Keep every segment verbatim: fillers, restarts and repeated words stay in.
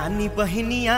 रानी बहनिया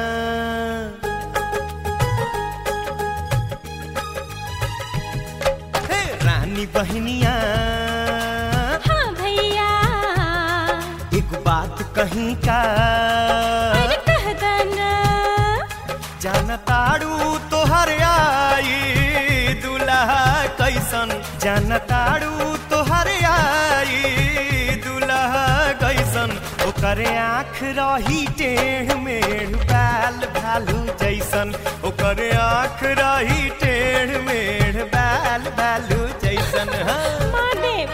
हे रानी बहनिया हाँ भैया एक बात कहीं का अरे कह देना जाना ताड़ू तोहर आई दुल्हा कैसन जाना ताड़ू तोहर आई दुल्हा कैसन ओकरे आँख रही टेढ़ मेढ़ बाल भालू जैसन ओकरे आँख रही टेढ़ मेढ़ बाल भालू जैसन हाँ। महादेव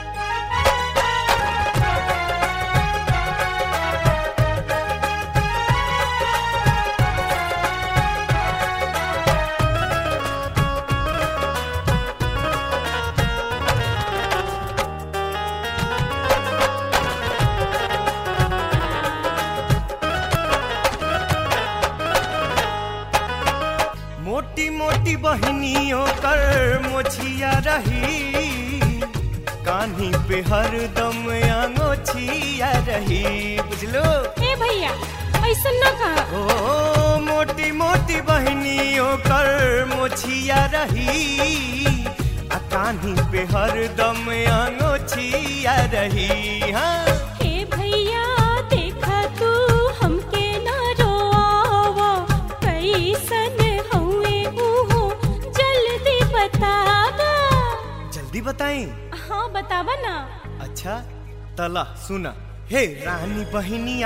मोटी मोटी बहनियों कर मोछिया रही कान्ही पे हरदम आंगोछिया रही बुझलो ए भैया ऐसा न कहा ओ मोटी मोटी बहनियों कर मोछिया रही आ कान्ही पे हरदम आंगोछिया रही हाँ हे भैया देखा तू हमके ना रोआवा कैसन हुए उहो जल्दी बतावा जल्दी बताएं हाँ बतावा ना अच्छा तला सुना हे रानी बहनिया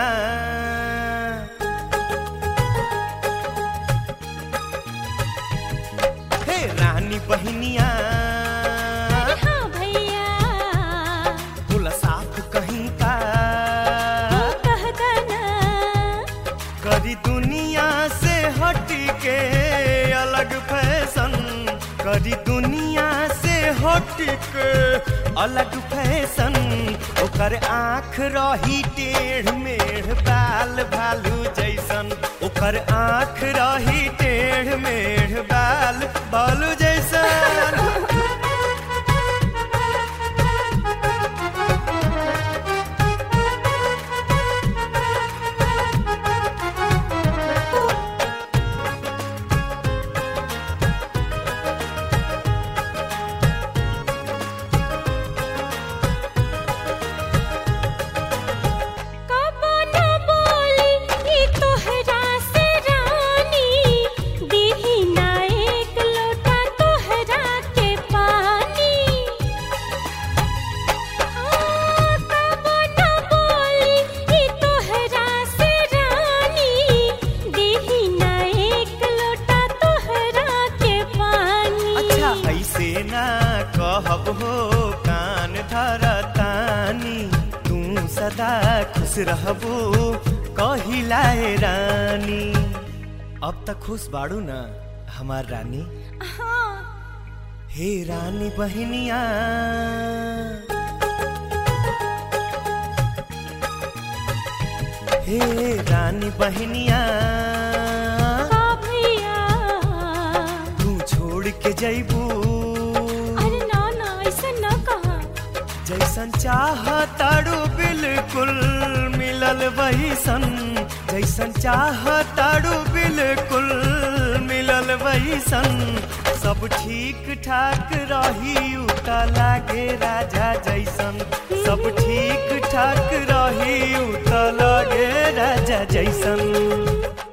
हे रानी बहनिया अरे हाँ भैया बोला साफ कहीं का वो कह देना करी दुनिया से हट के अलग फैशन करी दुनिया से हट के अलग फैशन ओकर आँख रही टेढ़ मेढ़ बाल भालू जैसन ओकर आँख रही टेढ़ मेढ़ बाल भालू जैसन कबो न बोली ई तोहरा से रानी दीही ना एक लोटा तोहरा के पानी हाँ कबो न बोली ई तोहरा से रानी दीही ना एक लोटा तोहरा के पानी अच्छा ऐसे ना कहब हो कान धरतानी तू सदा खुश रहबू कहिलाए रानी अब तक खुश बाड़ू ना हमार रानी हाँ हे रानी बहनिया हे रानी बहनिया का भैया तू छोड़ के जैबू अरे ना ना ऐसा न कहा जैसन चाहताड़ू बिल्कुल मिलल वैसन जैसन चाहताड़ू बिल्कुल मिलल वैसन सब ठीक ठाक रही उता लागे राजा जैसन सब ठीक ठाक रही उता लागे राजा जैसन